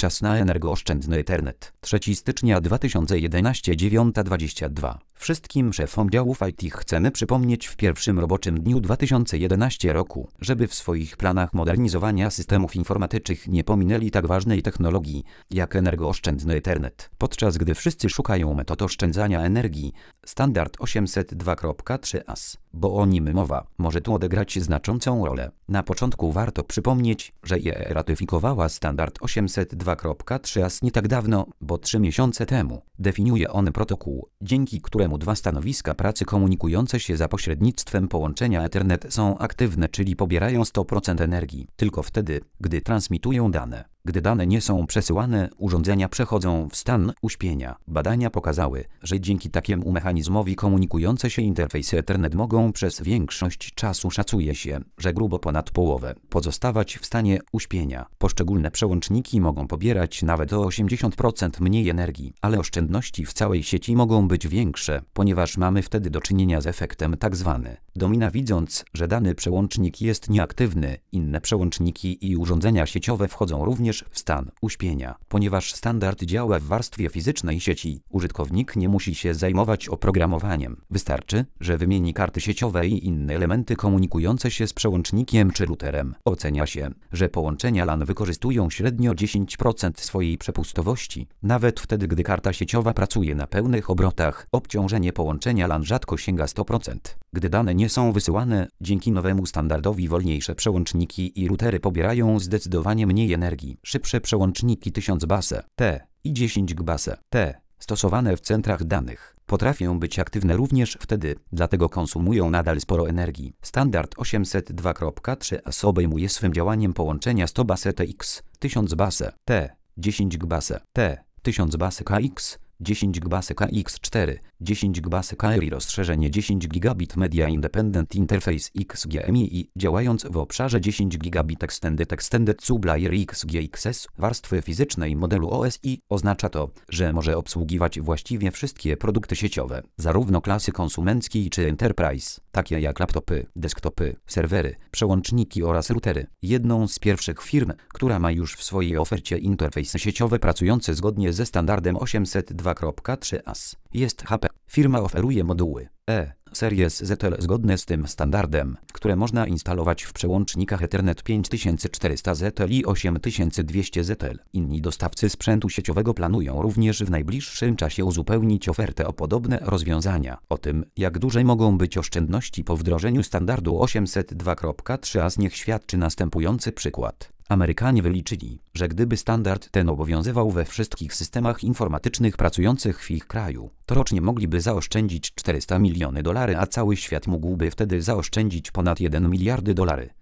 Czas na energooszczędny Ethernet. 3 stycznia 2011 9:22. Wszystkim szefom działów IT chcemy przypomnieć w pierwszym roboczym dniu 2011 roku, żeby w swoich planach modernizowania systemów informatycznych nie pominęli tak ważnej technologii, jak energooszczędny Ethernet. Podczas gdy wszyscy szukają metod oszczędzania energii, standard 802.3as, bo o nim mowa, może tu odegrać znaczącą rolę. Na początku warto przypomnieć, że IEE ratyfikowała standard 802.3as nie tak dawno, bo 3 miesiące temu. Definiuje on protokół, dzięki któremu dwa stanowiska pracy komunikujące się za pośrednictwem połączenia Ethernet są aktywne, czyli pobierają 100% energii, tylko wtedy, gdy transmitują dane. Gdy dane nie są przesyłane, urządzenia przechodzą w stan uśpienia. Badania pokazały, że dzięki takiemu mechanizmowi komunikujące się interfejsy Ethernet mogą przez większość czasu, szacuje się, że grubo ponad połowę, pozostawać w stanie uśpienia. Poszczególne przełączniki mogą pobierać nawet o 80% mniej energii, ale oszczędności w całej sieci mogą być większe, ponieważ mamy wtedy do czynienia z efektem tzw. domina. Widząc, że dany przełącznik jest nieaktywny, inne przełączniki i urządzenia sieciowe wchodzą również w stan uśpienia. Ponieważ standard działa w warstwie fizycznej sieci, użytkownik nie musi się zajmować oprogramowaniem. Wystarczy, że wymieni karty sieciowe i inne elementy komunikujące się z przełącznikiem czy routerem. Ocenia się, że połączenia LAN wykorzystują średnio 10% swojej przepustowości. Nawet wtedy, gdy karta sieciowa pracuje na pełnych obrotach, obciążenie połączenia LAN rzadko sięga 100%. Gdy dane nie są wysyłane, dzięki nowemu standardowi wolniejsze przełączniki i routery pobierają zdecydowanie mniej energii. Szybsze przełączniki 1000 base T i 10 base T, stosowane w centrach danych, potrafią być aktywne również wtedy, dlatego konsumują nadal sporo energii. Standard 802.3as obejmuje swym działaniem połączenia 100 base TX, 1000 base T, 10 base T, 1000 base KX, 10 base KX4, 10 base KR i rozszerzenie 10 gigabit Media Independent Interface XGMI, działając w obszarze 10 gigabit Extended Supply XGXS warstwy fizycznej modelu OSI. Oznacza to, że może obsługiwać właściwie wszystkie produkty sieciowe, zarówno klasy konsumenckiej czy enterprise, takie jak laptopy, desktopy, serwery, przełączniki oraz routery. Jedną z pierwszych firm, która ma już w swojej ofercie interfejsy sieciowe pracujące zgodnie ze standardem 802.3as, jest HP. Firma oferuje moduły Series ZL zgodne z tym standardem, które można instalować w przełącznikach Ethernet 5400 ZL i 8200 ZL. Inni dostawcy sprzętu sieciowego planują również w najbliższym czasie uzupełnić ofertę o podobne rozwiązania. O tym, jak duże mogą być oszczędności po wdrożeniu standardu 802.3as, niech świadczy następujący przykład. Amerykanie wyliczyli, że gdyby standard ten obowiązywał we wszystkich systemach informatycznych pracujących w ich kraju, to rocznie mogliby zaoszczędzić $400 miliony, a cały świat mógłby wtedy zaoszczędzić ponad $1 miliard.